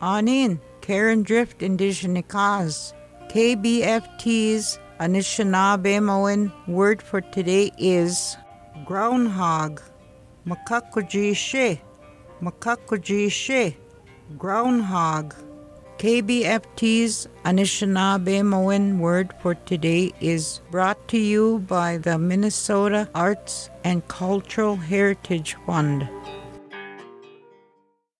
Anin, Karen Drift Indigenikaz. KBFT's Anishinaabe word for today is groundhog. Makakujishe. Makakujishe. Groundhog. KBFT's Anishinaabe word for today is brought to you by the Minnesota Arts and Cultural Heritage Fund.